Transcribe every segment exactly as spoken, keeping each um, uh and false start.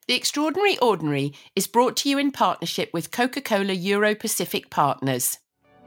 The Extraordinary Ordinary is brought to you in partnership with Coca-Cola Euro-Pacific Partners.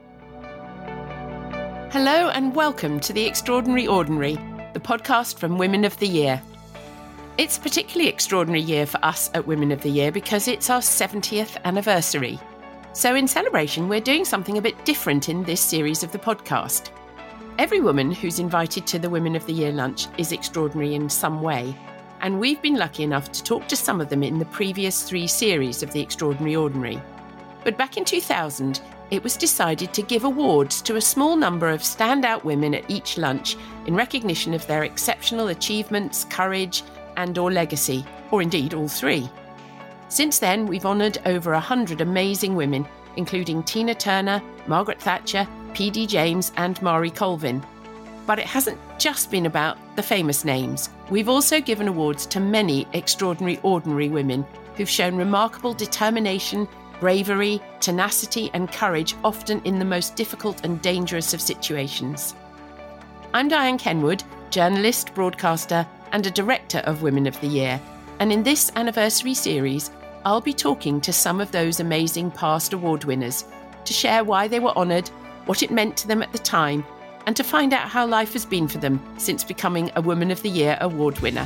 Hello and welcome to The Extraordinary Ordinary, the podcast from Women of the Year. It's a particularly extraordinary year for us at Women of the Year because it's our seventieth anniversary. So in celebration, we're doing something a bit different in this series of the podcast. Every woman who's invited to the Women of the Year lunch is extraordinary in some way. And we've been lucky enough to talk to some of them in the previous three series of The Extraordinary Ordinary. But back in two thousand, it was decided to give awards to a small number of standout women at each lunch in recognition of their exceptional achievements, courage, and or legacy, or indeed all three. Since then, we've honoured over one hundred amazing women, including Tina Turner, Margaret Thatcher, P D James, and Mari Colvin. But it hasn't just been about the famous names. We've also given awards to many extraordinary ordinary women who've shown remarkable determination, bravery, tenacity and courage, often in the most difficult and dangerous of situations. I'm Diane Kenwood, journalist, broadcaster and a director of Women of the Year. And in this anniversary series, I'll be talking to some of those amazing past award winners to share why they were honoured, what it meant to them at the time, and to find out how life has been for them since becoming a Woman of the Year award winner.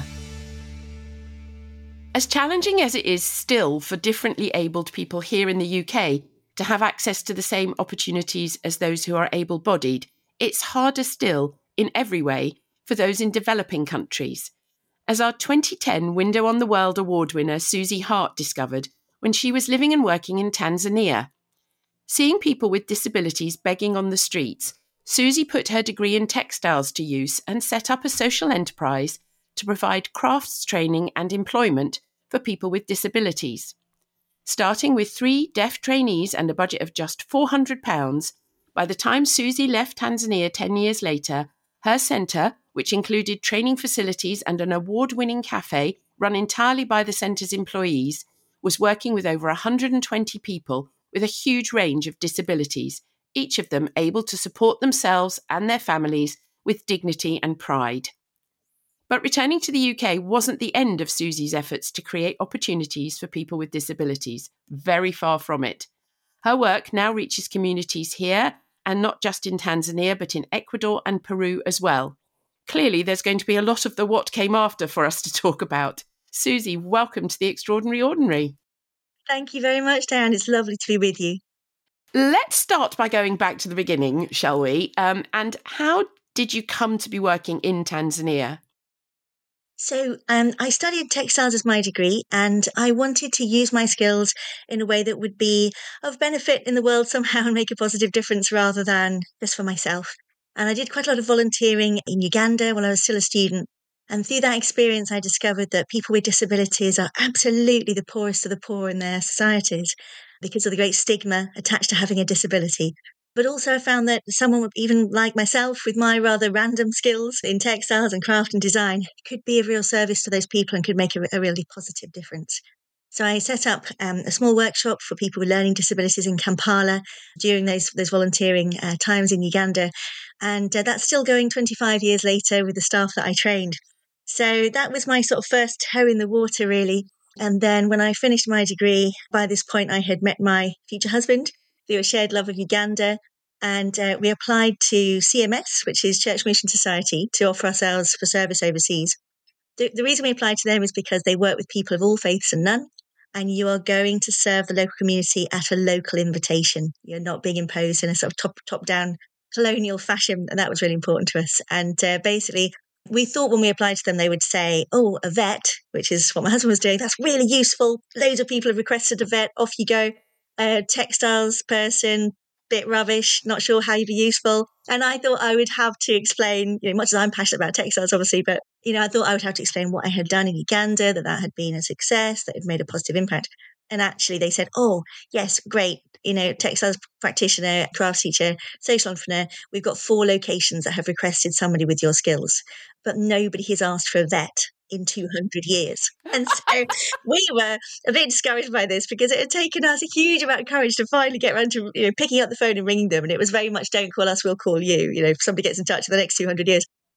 As challenging as it is still for differently abled people here in the U K to have access to the same opportunities as those who are able-bodied, it's harder still, in every way, for those in developing countries. As our twenty ten Window on the World award winner Susie Hart discovered when she was living and working in Tanzania. Seeing people with disabilities begging on the streets, Susie put her degree in textiles to use and set up a social enterprise to provide crafts training and employment for people with disabilities. Starting with three deaf trainees and a budget of just four hundred pounds, by the time Susie left Tanzania ten years later, her centre, which included training facilities and an award-winning cafe run entirely by the centre's employees, was working with over one hundred twenty people with a huge range of disabilities, each of them able to support themselves and their families with dignity and pride. But returning to the U K wasn't the end of Susie's efforts to create opportunities for people with disabilities. Very far from it. Her work now reaches communities here, and not just in Tanzania, but in Ecuador and Peru as well. Clearly, there's going to be a lot of the what came after for us to talk about. Susie, welcome to The Extraordinary Ordinary. Thank you very much, Diane. It's lovely to be with you. Let's start by going back to the beginning, shall we? Um, and how did you come to be working in Tanzania? So um, I studied textiles as my degree, and I wanted to use my skills in a way that would be of benefit in the world somehow and make a positive difference rather than just for myself. And I did quite a lot of volunteering in Uganda when I was still a student. And through that experience, I discovered that people with disabilities are absolutely the poorest of the poor in their societies because of the great stigma attached to having a disability. But also I found that someone even like myself with my rather random skills in textiles and craft and design could be of real service to those people and could make a, a really positive difference. So I set up um, a small workshop for people with learning disabilities in Kampala during those those volunteering uh, times in Uganda. And uh, that's still going twenty-five years later with the staff that I trained. So that was my sort of first toe in the water, really. And then when I finished my degree, by this point, I had met my future husband through a shared love of Uganda. And uh, we applied to C M S, which is Church Mission Society, to offer ourselves for service overseas. The, the reason we applied to them is because they work with people of all faiths and none. And you are going to serve the local community at a local invitation. You're not being imposed in a sort of top, top-down colonial fashion. And that was really important to us. And uh, basically, we thought when we applied to them, they would say, oh, a vet, which is what my husband was doing. That's really useful. Loads of people have requested a vet. Off you go. A textiles person, bit rubbish, not sure how you'd be useful. And I thought I would have to explain, you know, much as I'm passionate about textiles, obviously, but, you know, I thought I would have to explain what I had done in Uganda, that that had been a success, that it made a positive impact. And actually they said, oh, yes, great. You know, textiles practitioner, craft teacher, social entrepreneur. We've got four locations that have requested somebody with your skills, but nobody has asked for a vet in two hundred years. And so we were a bit discouraged by this because it had taken us a huge amount of courage to finally get around to, you know, picking up the phone and ringing them. And it was very much, don't call us, we'll call you. You know, if somebody gets in touch in the next two hundred years.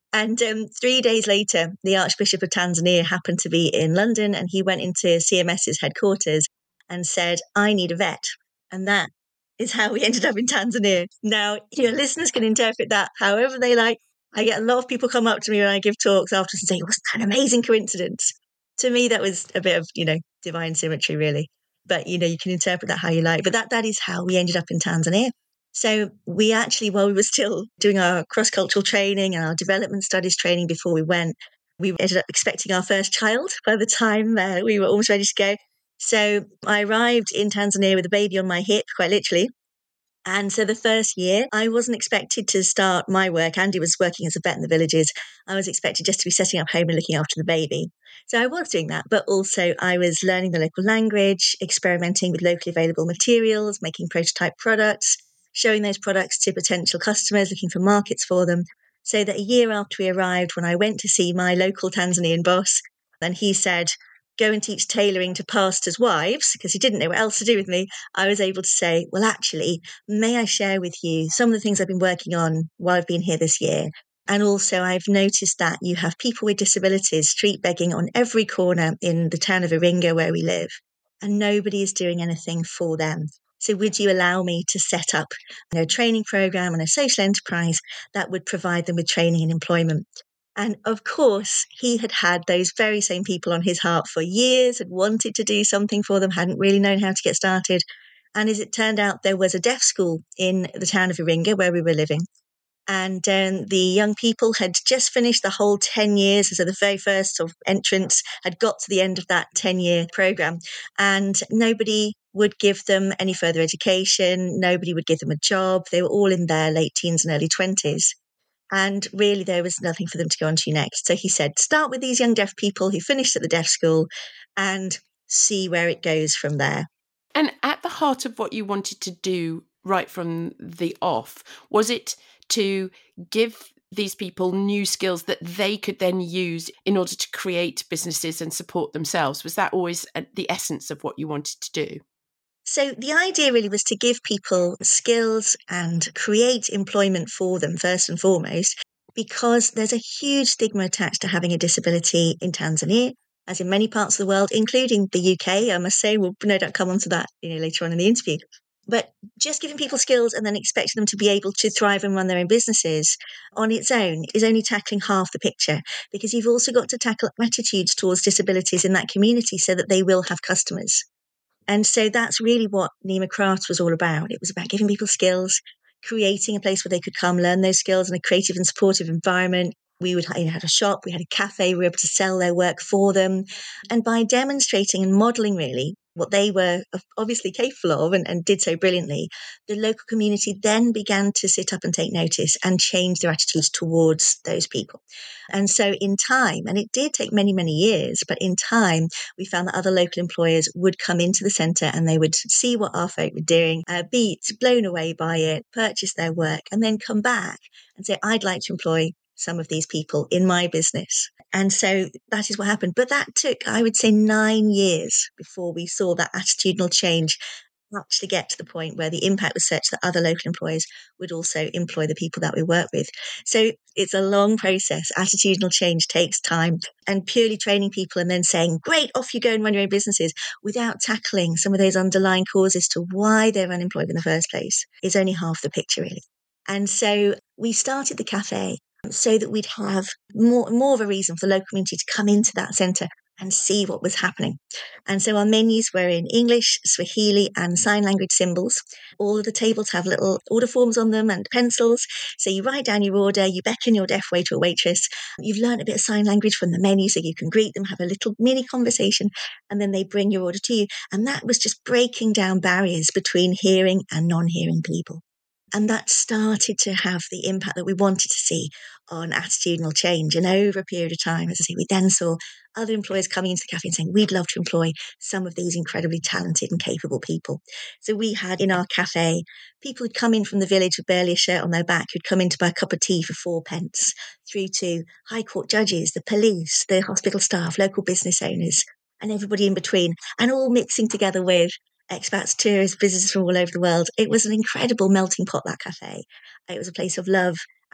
And um, three days later, the Archbishop of Tanzania happened to be in London, and he went into CMS's headquarters and said, I need a vet. And that is how we ended up in Tanzania. Now, your listeners can interpret that however they like. I get a lot of people come up to me when I give talks afterwards and say, wasn't that an amazing coincidence? To me, that was a bit of, you know, divine symmetry, really. But, you know, you can interpret that how you like. But that that is how we ended up in Tanzania. So we actually, while we were still doing our cross-cultural training and our development studies training before we went, we ended up expecting our first child by the time uh, we were almost ready to go. So I arrived in Tanzania with a baby on my hip, quite literally. And so the first year, I wasn't expected to start my work. Andy was working as a vet in the villages. I was expected just to be setting up home and looking after the baby. So I was doing that, but also I was learning the local language, experimenting with locally available materials, making prototype products, showing those products to potential customers, looking for markets for them. So that a year after we arrived, when I went to see my local Tanzanian boss, then he said, go and teach tailoring to pastors' wives, because he didn't know what else to do with me. I was able to say, well, actually, may I share with you some of the things I've been working on while I've been here this year? And also, I've noticed that you have people with disabilities street begging on every corner in the town of Iringa where we live, and nobody is doing anything for them. So would you allow me to set up you know, a training program and a social enterprise that would provide them with training and employment? And of course, he had had those very same people on his heart for years, had wanted to do something for them, hadn't really known how to get started. And as it turned out, there was a deaf school in the town of Iringa where we were living. And um, the young people had just finished the whole ten years. So the very first sort of entrance had got to the end of that ten-year program. And nobody would give them any further education. Nobody would give them a job. They were all in their late teens and early twenties. And really, there was nothing for them to go on to next. So he said, start with these young deaf people who finished at the deaf school and see where it goes from there. And at the heart of what you wanted to do right from the off, was it to give these people new skills that they could then use in order to create businesses and support themselves? Was that always the essence of what you wanted to do? So the idea really was to give people skills and create employment for them first and foremost, because there's a huge stigma attached to having a disability in Tanzania, as in many parts of the world, including the U K. I must say, we'll no doubt come on to that you know, later on in the interview. But just giving people skills and then expecting them to be able to thrive and run their own businesses on its own is only tackling half the picture, because you've also got to tackle attitudes towards disabilities in that community so that they will have customers. And so that's really what Nima Crafts was all about. It was about giving people skills, creating a place where they could come learn those skills in a creative and supportive environment. We would you know, had a shop, we had a cafe, we were able to sell their work for them. And by demonstrating and modelling really what they were obviously capable of and, and did so brilliantly, the local community then began to sit up and take notice and change their attitudes towards those people. And so in time, and it did take many, many years, but in time, we found that other local employers would come into the centre and they would see what our folk were doing, uh, be blown away by it, purchase their work, and then come back and say, I'd like to employ some of these people in my business. And so that is what happened. But that took, I would say, nine years before we saw that attitudinal change actually get to the point where the impact was such that other local employers would also employ the people that we work with. So it's a long process. Attitudinal change takes time, and purely training people and then saying, great, off you go and run your own businesses without tackling some of those underlying causes to why they're unemployed in the first place is only half the picture, really. And so we started the cafe so that we'd have more, more of a reason for the local community to come into that centre and see what was happening. And so our menus were in English, Swahili and sign language symbols. All of the tables have little order forms on them and pencils. So you write down your order, you beckon your deaf waiter or waitress. You've learned a bit of sign language from the menu so you can greet them, have a little mini conversation, and then they bring your order to you. And that was just breaking down barriers between hearing and non-hearing people. And that started to have the impact that we wanted to see on attitudinal change. And over a period of time, as I say, we then saw other employers coming into the cafe and saying, we'd love to employ some of these incredibly talented and capable people. So we had in our cafe, people who'd come in from the village with barely a shirt on their back, who'd come in to buy a cup of tea for four pence, through to high court judges, the police, the hospital staff, local business owners, and everybody in between, and all mixing together with expats, tourists, visitors from all over the world. It was an incredible melting pot, that cafe. It was a place of love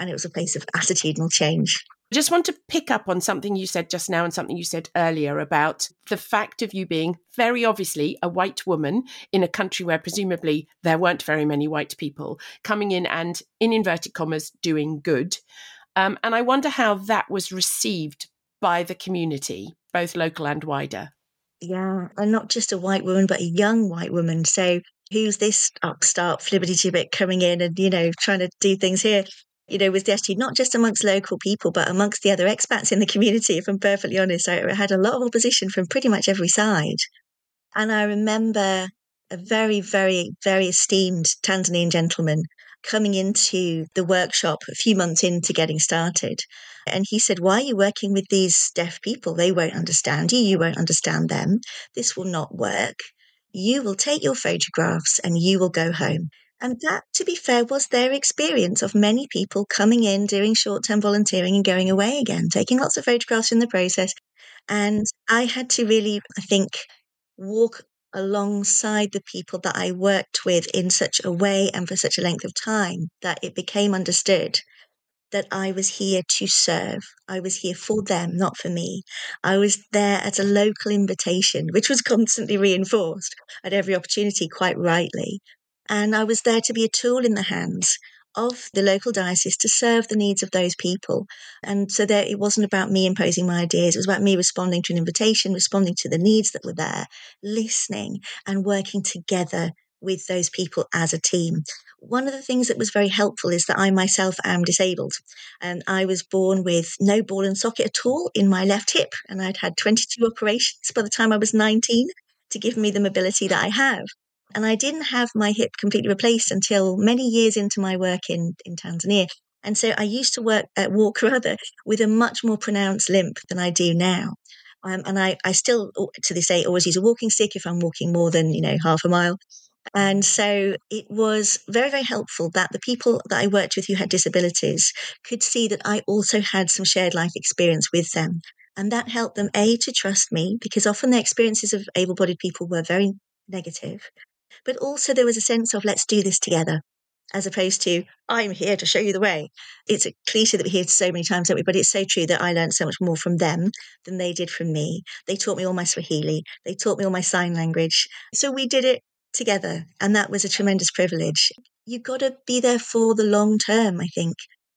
And it was a place of attitudinal change. I just want to pick up on something you said just now and something you said earlier about the fact of you being very obviously a white woman in a country where presumably there weren't very many white people coming in and, in inverted commas, doing good. Um, and I wonder how that was received by the community, both local and wider. Yeah, and not just a white woman, but a young white woman. So who's this upstart flibbity-gibbet coming in and, you know, trying to do things here? You know, with the attitude, not just amongst local people, but amongst the other expats in the community, if I'm perfectly honest. I had a lot of opposition from pretty much every side. And I remember a very, very, very esteemed Tanzanian gentleman coming into the workshop a few months into getting started. And he said, why are you working with these deaf people? They won't understand you. You won't understand them. This will not work. You will take your photographs and you will go home. And that, to be fair, was their experience of many people coming in, doing short-term volunteering and going away again, taking lots of photographs in the process. And I had to really, I think, walk alongside the people that I worked with in such a way and for such a length of time that it became understood that I was here to serve. I was here for them, not for me. I was there as a local invitation, which was constantly reinforced at every opportunity, quite rightly. And I was there to be a tool in the hands of the local diocese to serve the needs of those people. And so there, it wasn't about me imposing my ideas. It was about me responding to an invitation, responding to the needs that were there, listening and working together with those people as a team. One of the things that was very helpful is that I myself am disabled, and I was born with no ball and socket at all in my left hip, and I'd had twenty-two operations by the time I was nineteen to give me the mobility that I have. And I didn't have my hip completely replaced until many years into my work in, in Tanzania. And so I used to work at walk rather with a much more pronounced limp than I do now. Um, and I, I still, to this day, always use a walking stick if I'm walking more than, you know, half a mile. And so it was very, very helpful that the people that I worked with who had disabilities could see that I also had some shared life experience with them. And that helped them, A, to trust me, because often the experiences of able-bodied people were very negative. But also there was a sense of, let's do this together, as opposed to, I'm here to show you the way. It's a cliche that we hear so many times, don't we? But it's so true that I learned so much more from them than they did from me. They taught me all my Swahili. They taught me all my sign language. So we did it together. And that was a tremendous privilege. You've got to be there for the long term, I think,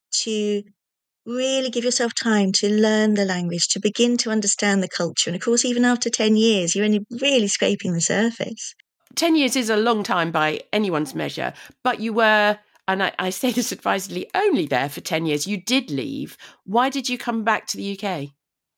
to really give yourself time to learn the language, to begin to understand the culture. And of course, even after ten years, you're only really scraping the surface. ten years is a long time by anyone's measure, but you were, and I, I say this advisedly, only there for ten years. You did leave. Why did you come back to the U K?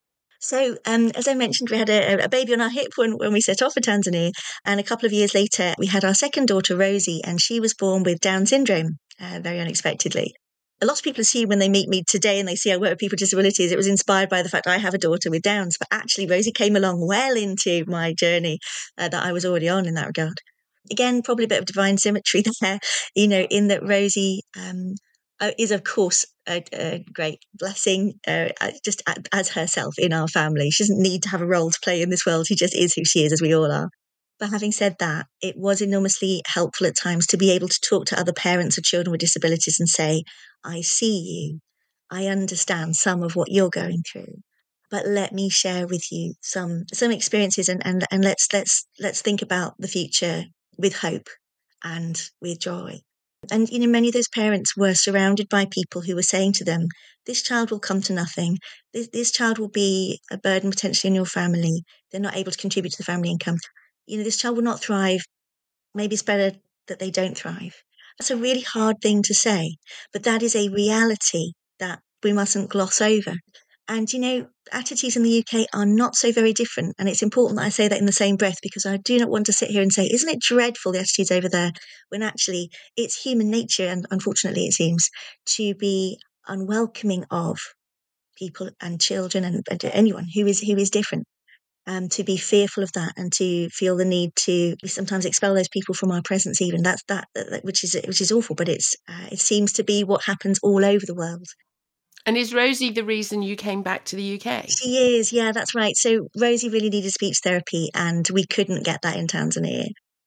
So, um, as I mentioned, we had a, a baby on our hip when, when we set off for Tanzania. And a couple of years later, we had our second daughter, Rosie, and she was born with Down syndrome, uh, very unexpectedly. A lot of people assume when they meet me today and they see I work with people with disabilities, it was inspired by the fact I have a daughter with Downs. But actually, Rosie came along well into my journey uh, that I was already on in that regard. Again, probably a bit of divine symmetry there, you know, in that Rosie um, uh, is, of course, a, a great blessing uh, just as herself in our family. She doesn't need to have a role to play in this world. She just is who she is, as we all are. But having said that, it was enormously helpful at times to be able to talk to other parents of children with disabilities and say, I see you. I understand some of what you're going through. But let me share with you some some experiences and, and, and let's let's let's think about the future with hope and with joy. And, you know, many of those parents were surrounded by people who were saying to them, this child will come to nothing. This, this child will be a burden potentially in your family. They're not able to contribute to the family income. You know, this child will not thrive. Maybe it's better that they don't thrive. That's a really hard thing to say, but that is a reality that we mustn't gloss over. And, you know, attitudes in the U K are not so very different. And it's important that I say that in the same breath, because I do not want to sit here and say, isn't it dreadful, the attitudes over there, when actually it's human nature, and unfortunately it seems, to be unwelcoming of people and children and, and anyone who is who is different. Um, to be fearful of that and to feel the need to sometimes expel those people from our presence, even that's that, that which is which is awful. But it's uh, it seems to be what happens all over the world. And is Rosie the reason you came back to the U K? She is, yeah, that's right. So Rosie really needed speech therapy, and we couldn't get that in Tanzania.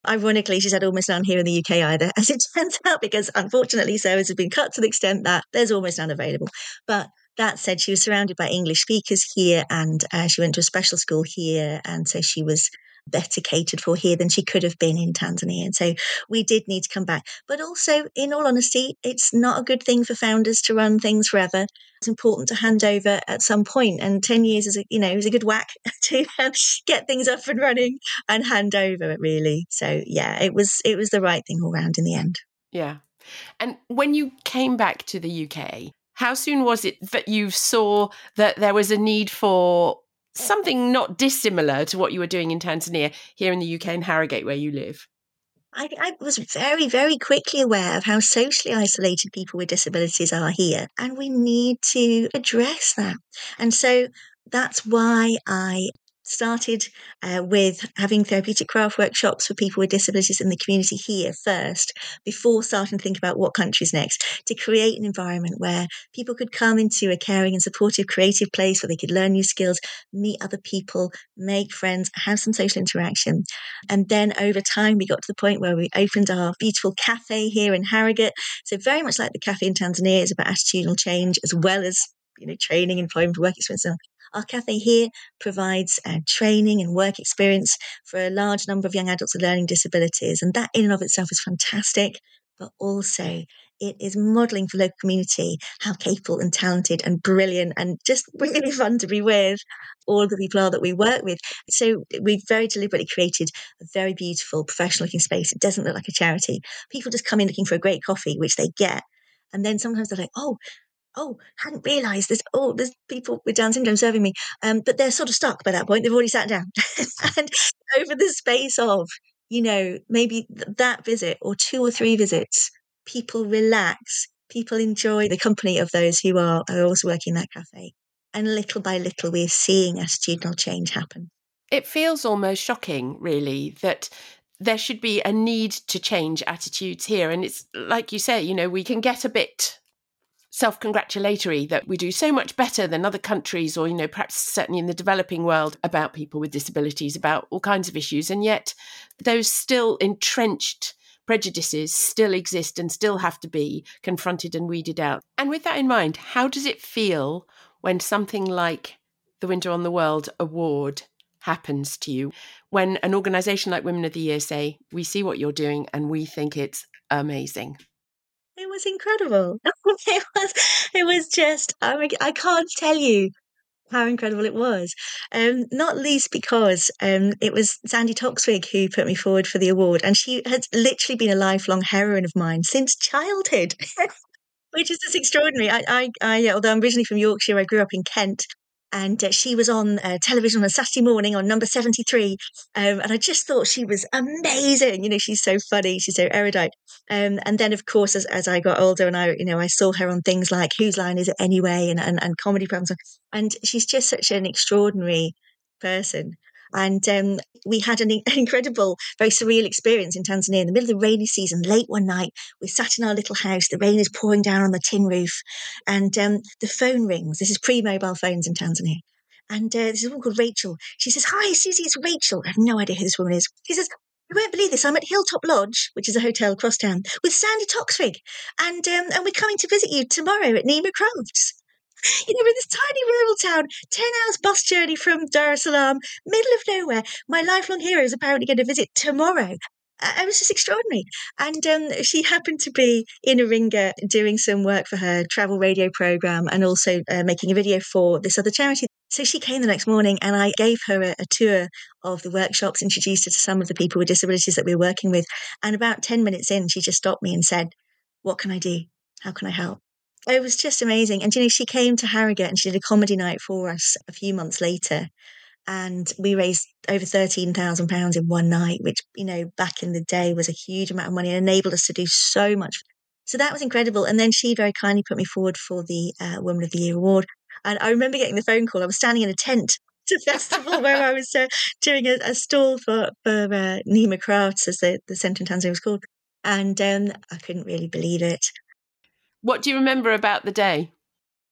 Ironically, she's had almost none here in the U K either, as it turns out, because unfortunately service has been cut to the extent that there's almost none available. But that said, she was surrounded by English speakers here, and uh, she went to a special school here. And so she was better catered for here than she could have been in Tanzania. And so we did need to come back. But also, in all honesty, it's not a good thing for founders to run things forever. It's important to hand over at some point, and ten years is a, you know, is a good whack to get things up and running and hand over, really. So yeah, it was it was the right thing all round in the end. Yeah. And when you came back to the U K, how soon was it that you saw that there was a need for something not dissimilar to what you were doing in Tanzania here in the U K in Harrogate, where you live? I, I was very, very quickly aware of how socially isolated people with disabilities are here, and we need to address that. And so that's why I started uh, with having therapeutic craft workshops for people with disabilities in the community here first, before starting to think about what countries next, to create an environment where people could come into a caring and supportive creative place where they could learn new skills, meet other people, make friends, have some social interaction. And then over time, we got to the point where we opened our beautiful cafe here in Harrogate. So very much like the cafe in Tanzania, it's about attitudinal change as well as, you know, training, employment, work experience. Our cafe here provides uh, training and work experience for a large number of young adults with learning disabilities. And that in and of itself is fantastic. But also it is modelling for local community how capable and talented and brilliant and just really fun to be with all of the people are that we work with. So we've very deliberately created a very beautiful, professional looking space. It doesn't look like a charity. People just come in looking for a great coffee, which they get. And then sometimes they're like, oh, oh, hadn't realised there's, oh, there's people with Down syndrome serving me. Um, but they're sort of stuck by that point. They've already sat down. And over the space of, you know, maybe th- that visit or two or three visits, people relax, people enjoy the company of those who are, are also working in that cafe. And little by little, we're seeing attitudinal change happen. It feels almost shocking, really, that there should be a need to change attitudes here. And it's like you say, you know, we can get a bit self-congratulatory that we do so much better than other countries, or, you know, perhaps certainly in the developing world, about people with disabilities, about all kinds of issues. And yet those still entrenched prejudices still exist and still have to be confronted and weeded out. And with that in mind, how does it feel when something like the Winter on the World Award happens to you, when an organisation like Women of the Year say, we see what you're doing and we think it's amazing? It was incredible. It was, it was just, I mean, I can't tell you how incredible it was. Um, not least because um, it was Sandy Toksvig who put me forward for the award, and she has literally been a lifelong heroine of mine since childhood. Which is just extraordinary. I, I, I, although I'm originally from Yorkshire, I grew up in Kent, and uh, she was on uh, television on a Saturday morning on number seventy-three, um, and I just thought she was amazing. You know, she's so funny, she's so erudite. Um, and then, of course, as, as I got older, and I, you know, I saw her on things like Whose Line Is It Anyway, and and, and comedy programs, and she's just such an extraordinary person. And um, we had an, an incredible, very surreal experience in Tanzania in the middle of the rainy season. Late one night, we sat in our little house. The rain is pouring down on the tin roof, and um, the phone rings. This is pre-mobile phones in Tanzania. And uh, this is a woman called Rachel. She says, "Hi, Susie, it's Rachel." I have no idea who this woman is. She says, "You won't believe this. I'm at Hilltop Lodge, which is a hotel across town, with Sandy Toksvig, and um, and we're coming to visit you tomorrow at Nima Crafts." You know, we're in this tiny rural town, ten hours bus journey from Dar es Salaam, middle of nowhere. My lifelong hero is apparently going to visit tomorrow. Uh, It was just extraordinary. And um, she happened to be in Iringa doing some work for her travel radio program, and also uh, making a video for this other charity. So she came the next morning, and I gave her a, a tour of the workshops, introduced her to some of the people with disabilities that we were working with. And about ten minutes in, she just stopped me and said, "What can I do? How can I help?" It was just amazing. And, you know, she came to Harrogate and she did a comedy night for us a few months later. And we raised over thirteen thousand pounds in one night, which, you know, back in the day was a huge amount of money and enabled us to do so much. So that was incredible. And then she very kindly put me forward for the uh, Woman of the Year award. And I remember getting the phone call. I was standing in a tent at a festival where I was uh, doing a, a stall for, for uh, Nima Crafts, as the, the centre in Tanzania was called. And um, I couldn't really believe it. What do you remember about the day?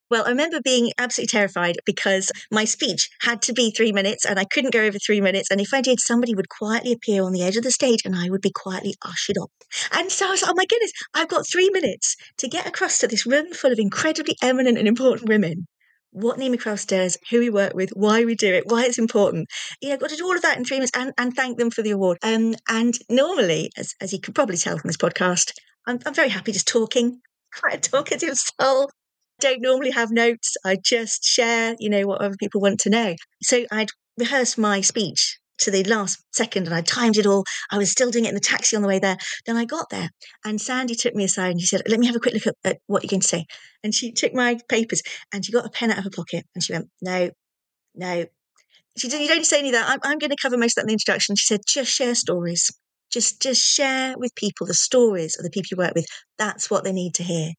Well, I remember being absolutely terrified because my speech had to be three minutes and I couldn't go over three minutes. And if I did, somebody would quietly appear on the edge of the stage and I would be quietly ushered off. And so I was like, oh my goodness, I've got three minutes to get across to this room full of incredibly eminent and important women what Nima Kraus does, who we work with, why we do it, why it's important. You know, got to do all of that in three minutes and, and thank them for the award. Um, and normally, as, as you can probably tell from this podcast, I'm, I'm very happy just talking, quite a talkative soul. Don't normally have notes. I just share, you know, what other people want to know. So I'd rehearsed my speech to the last second and I timed it all. I was still doing it in the taxi on the way there. Then I got there and Sandy took me aside and she said, let me have a quick look at, at what you're going to say. And she took my papers and she got a pen out of her pocket and she went, no, no. She said, you don't say any of that. I'm, I'm going to cover most of that in the introduction. She said, just share stories. Just, just share with people the stories of the people you work with. That's what they need to hear.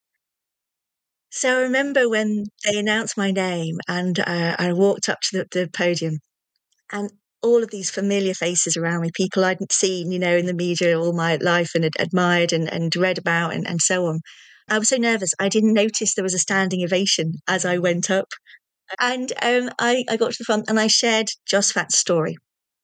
So I remember when they announced my name and uh, I walked up to the, the podium and all of these familiar faces around me, people I'd seen, you know, in the media all my life and had admired and, and read about and, and so on. I was so nervous. I didn't notice there was a standing ovation as I went up. And um, I, I got to the front and I shared Josfat's story.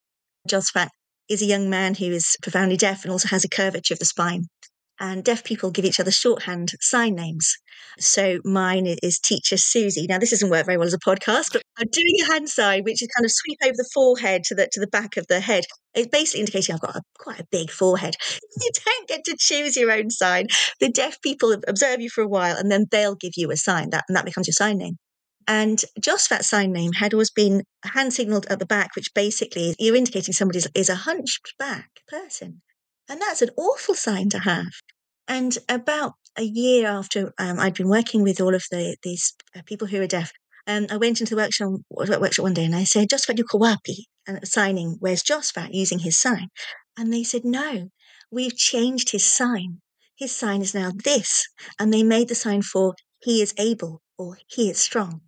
Josfat is a young man who is profoundly deaf and also has a curvature of the spine. And deaf people give each other shorthand sign names. So mine is Teacher Susie. Now, this doesn't work very well as a podcast, but I'm doing a hand sign, which is kind of sweep over the forehead to the to the back of the head. It's basically indicating I've got a, quite a big forehead. You don't get to choose your own sign. The deaf people observe you for a while, and then they'll give you a sign, that, and that becomes your sign name. And Josfat's sign name had always been hand signalled at the back, which basically you're indicating somebody is a hunched back person. And that's an awful sign to have. And about a year after um, I'd been working with all of the these uh, people who are deaf, um, I went into the workshop, workshop one day and I said, Josfat Yukawapi, and signing, where's Josfat, using his sign? And they said, no, we've changed his sign. His sign is now this. And they made the sign for he is able or he is strong.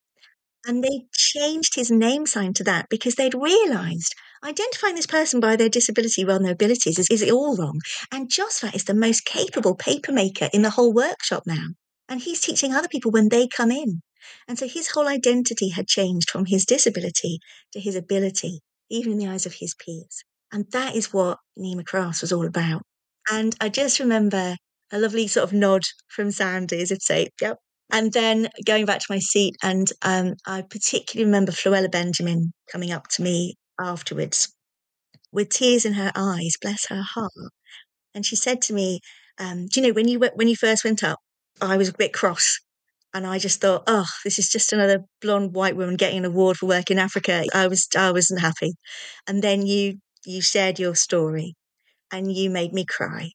And they changed his name sign to that because they'd realised identifying this person by their disability rather than their abilities is, is all wrong. And Josfat is the most capable paper maker in the whole workshop now. And he's teaching other people when they come in. And so his whole identity had changed from his disability to his ability, even in the eyes of his peers. And that is what Nima Kraus was all about. And I just remember a lovely sort of nod from Sandy as if to say, yep. And then going back to my seat, and um, I particularly remember Floella Benjamin coming up to me afterwards with tears in her eyes, bless her heart. And she said to me, um, do you know, when you when you first went up, I was a bit cross. And I just thought, oh, this is just another blonde white woman getting an award for work in Africa. I was I wasn't happy. And then you you shared your story and you made me cry.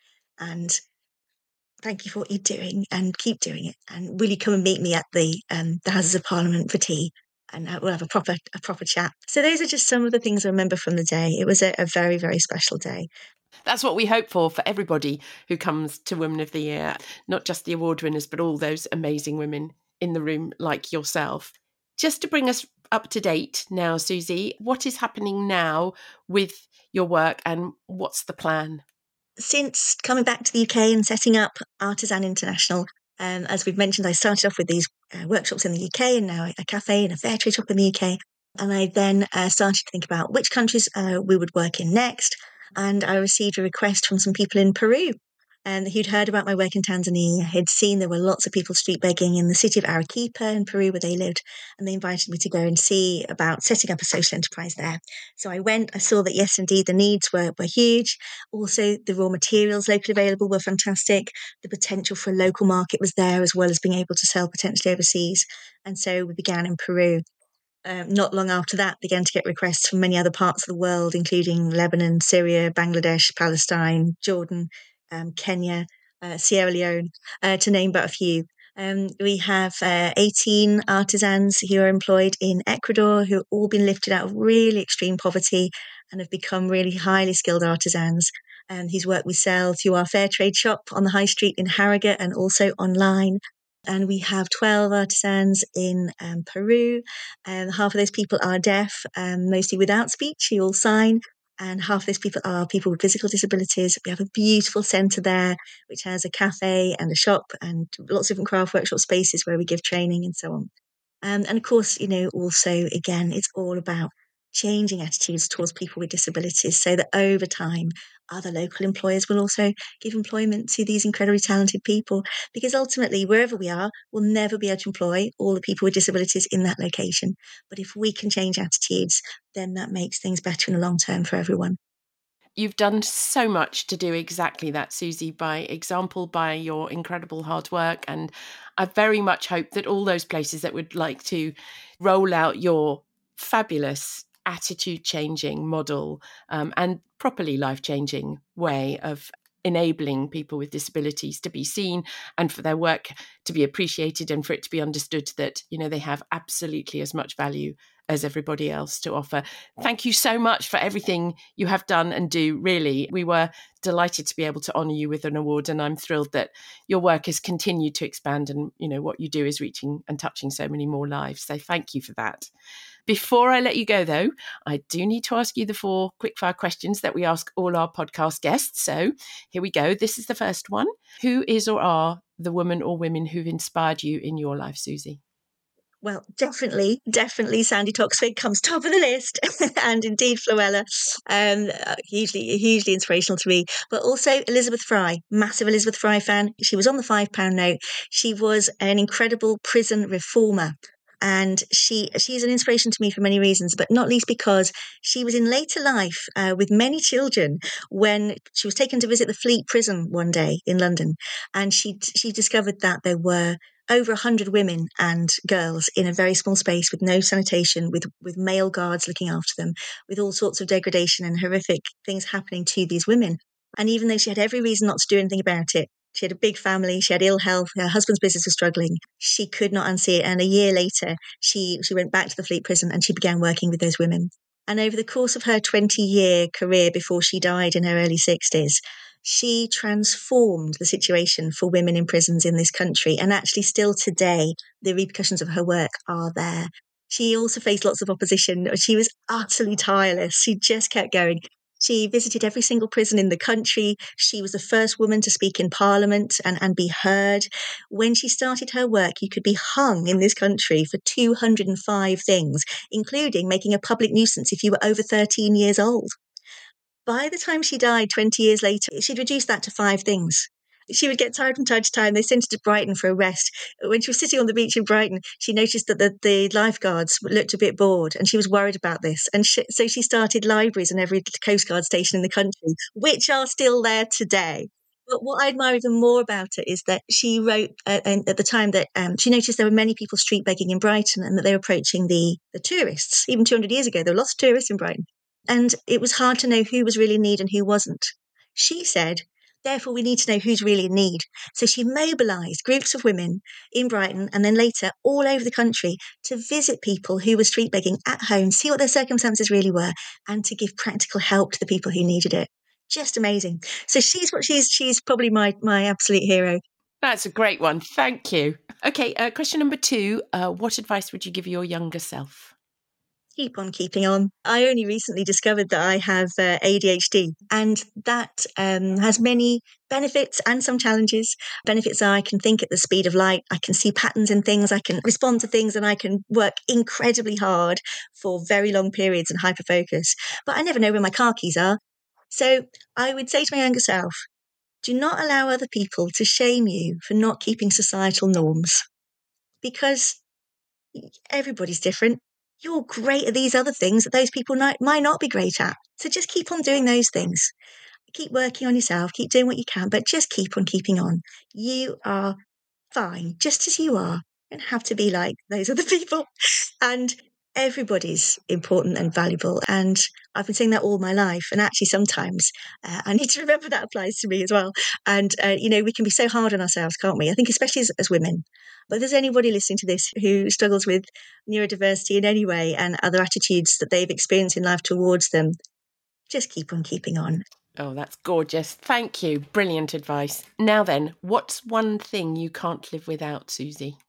And thank you for what you're doing and keep doing it. And will you come and meet me at the um, the Houses of Parliament for tea? And we'll have a proper a proper chat. So those are just some of the things I remember from the day. It was a, a very, very special day. That's what we hope for for everybody who comes to Women of the Year, not just the award winners, but all those amazing women in the room like yourself. Just to bring us up to date now, Susie, what is happening now with your work and what's the plan? Since coming back to the U K and setting up Artisan International, um, as we've mentioned, I started off with these uh, workshops in the U K and now a cafe and a fair trade shop in the U K. And I then uh, started to think about which countries uh, we would work in next. And I received a request from some people in Peru and who'd heard about my work in Tanzania, had seen there were lots of people street begging in the city of Arequipa in Peru where they lived, and they invited me to go and see about setting up a social enterprise there. So I went, I saw that yes, indeed, the needs were, were huge. Also, the raw materials locally available were fantastic. The potential for a local market was there, as well as being able to sell potentially overseas. And so we began in Peru. Um, not long after that, began to get requests from many other parts of the world, including Lebanon, Syria, Bangladesh, Palestine, Jordan, um, Kenya, uh, Sierra Leone, uh, to name but a few. Um, we have uh, eighteen artisans who are employed in Ecuador who have all been lifted out of really extreme poverty and have become really highly skilled artisans, um, whose work we sell through our fair trade shop on the high street in Harrogate and also online. And we have twelve artisans in um, Peru, and half of those people are deaf, um, mostly without speech, who all sign. And half of those people are people with physical disabilities. We have a beautiful centre there, which has a cafe and a shop and lots of different craft workshop spaces where we give training and so on. Um, and of course, you know, also, again, it's all about changing attitudes towards people with disabilities so that over time, other local employers will also give employment to these incredibly talented people. Because ultimately, wherever we are, we'll never be able to employ all the people with disabilities in that location. But if we can change attitudes, then that makes things better in the long term for everyone. You've done so much to do exactly that, Susie, by example, by your incredible hard work. And I very much hope that all those places that would like to roll out your fabulous attitude changing model um, and properly life changing way of enabling people with disabilities to be seen and for their work to be appreciated and for it to be understood that, you know, they have absolutely as much value as everybody else to offer. Thank you so much for everything you have done and do, really. We were delighted to be able to honour you with an award, and I'm thrilled that your work has continued to expand and, you know, what you do is reaching and touching so many more lives. So thank you for that. Before I let you go, though, I do need to ask you the four quickfire questions that we ask all our podcast guests. So here we go. This is the first one. Who is or are the woman or women who've inspired you in your life, Susie? Well, definitely, definitely Sandi Toksvig comes top of the list. And indeed, Floella, um, hugely, hugely inspirational to me. But also Elizabeth Fry, massive Elizabeth Fry fan. She was on the five pound note. She was an incredible prison reformer. And she she's an inspiration to me for many reasons, but not least because she was in later life uh, with many children when she was taken to visit the Fleet prison one day in London. And she she discovered that there were over one hundred women and girls in a very small space with no sanitation, with, with male guards looking after them, with all sorts of degradation and horrific things happening to these women. And even though she had every reason not to do anything about it, she had a big family, she had ill health, her husband's business was struggling, she could not unsee it. And a year later, she, she went back to the Fleet prison and she began working with those women. And over the course of her twenty-year career before she died in her early sixties, she transformed the situation for women in prisons in this country. And actually, still today, the repercussions of her work are there. She also faced lots of opposition. She was utterly tireless. She just kept going. She visited every single prison in the country. She was the first woman to speak in Parliament and, and be heard. When she started her work, you could be hung in this country for two hundred five things, including making a public nuisance if you were over thirteen years old. By the time she died twenty years later, she'd reduced that to five things. She would get tired from time to time. They sent her to Brighton for a rest. When she was sitting on the beach in Brighton, she noticed that the, the lifeguards looked a bit bored and she was worried about this. And she, so she started libraries in every Coast Guard station in the country, which are still there today. But what I admire even more about it is that she wrote uh, at the time that um, she noticed there were many people street begging in Brighton and that they were approaching the, the tourists. Even two hundred years ago, there were lots of tourists in Brighton. And it was hard to know who was really in need and who wasn't. She said, therefore, we need to know who's really in need. So she mobilised groups of women in Brighton and then later all over the country to visit people who were street begging at home, see what their circumstances really were, and to give practical help to the people who needed it. Just amazing. So she's what she's she's probably my my absolute hero. That's a great one. Thank you. Okay, uh, question number two. Uh, what advice would you give your younger self? Keep on keeping on. I only recently discovered that I have uh, A D H D, and that um, has many benefits and some challenges. Benefits are I can think at the speed of light, I can see patterns in things, I can respond to things, and I can work incredibly hard for very long periods and hyper focus. But I never know where my car keys are. So I would say to my younger self, do not allow other people to shame you for not keeping societal norms, because everybody's different. You're great at these other things that those people might, might not be great at. So just keep on doing those things. Keep working on yourself, keep doing what you can, but just keep on keeping on. You are fine, just as you are. You don't have to be like those other people. And everybody's important and valuable. And I've been saying that all my life. And actually, sometimes uh, I need to remember that applies to me as well. And, uh, you know, we can be so hard on ourselves, can't we? I think especially as, as women. But if there's anybody listening to this who struggles with neurodiversity in any way and other attitudes that they've experienced in life towards them, just keep on keeping on. Oh, that's gorgeous. Thank you. Brilliant advice. Now then, what's one thing you can't live without, Susie?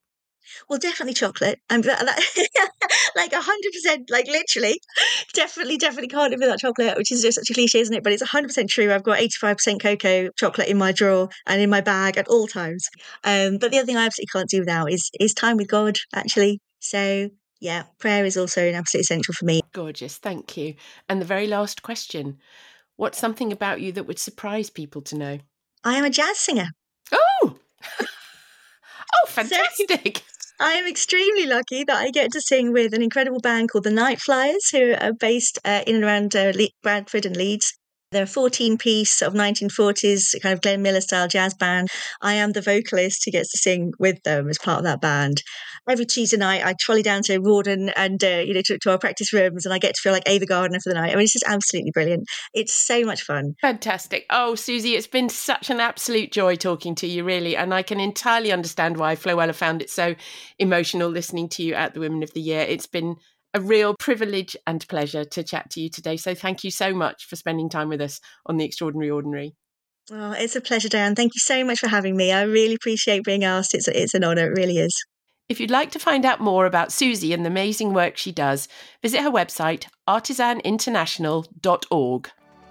Well, definitely chocolate. I'm like a hundred percent, like literally, definitely, definitely can't live without chocolate, which is just such a cliche, isn't it? But it's a hundred percent true. I've got eighty-five percent cocoa chocolate in my drawer and in my bag at all times. Um, but the other thing I absolutely can't do without is is time with God, actually. So yeah, prayer is also an absolute essential for me. Gorgeous, thank you. And the very last question: what's something about you that would surprise people to know? I am a jazz singer. Oh. Oh, fantastic. So, I am extremely lucky that I get to sing with an incredible band called the Night Flyers, who are based uh, in and around uh, Le- Bradford and Leeds. They're a fourteen-piece sort of nineteen forties kind of Glenn Miller-style jazz band. I am the vocalist who gets to sing with them as part of that band. Every Tuesday night, I trolley down to Rawdon and uh, you know to, to our practice rooms, and I get to feel like Ava Gardner for the night. I mean, it's just absolutely brilliant. It's so much fun. Fantastic. Oh, Susie, it's been such an absolute joy talking to you, really. And I can entirely understand why Floella found it so emotional listening to you at the Women of the Year. It's been a real privilege and pleasure to chat to you today. So thank you so much for spending time with us on The Extraordinary Ordinary. Oh, it's a pleasure, Diane. Thank you so much for having me. I really appreciate being asked. It's, it's an honour. It really is. If you'd like to find out more about Susie and the amazing work she does, visit her website, artisan international dot org.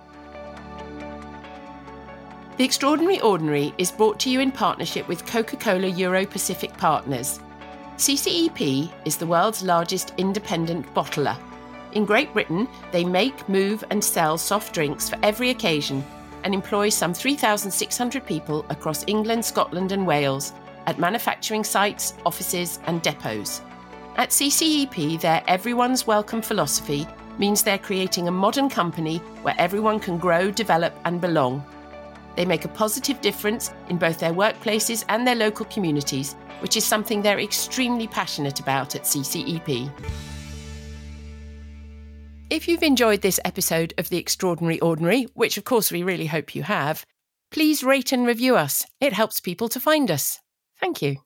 The Extraordinary Ordinary is brought to you in partnership with Coca-Cola Euro-Pacific Partners. C C E P is the world's largest independent bottler. In Great Britain, they make, move and sell soft drinks for every occasion and employ some three thousand six hundred people across England, Scotland and Wales at manufacturing sites, offices and depots. At C C E P, their everyone's welcome philosophy means they're creating a modern company where everyone can grow, develop and belong. They make a positive difference in both their workplaces and their local communities, which is something they're extremely passionate about at C C E P. If you've enjoyed this episode of The Extraordinary Ordinary, which of course we really hope you have, please rate and review us. It helps people to find us. Thank you.